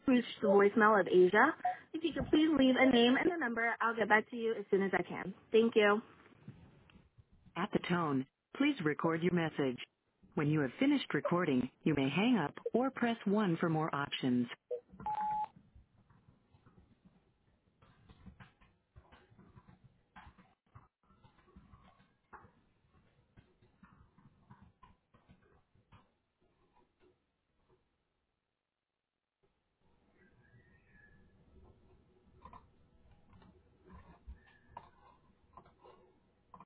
reached the voicemail of Asia. If you could please leave a name and a number, I'll get back to you as soon as I can. Thank you. At the tone, please record your message. When you have finished recording, you may hang up or press 1 for more options.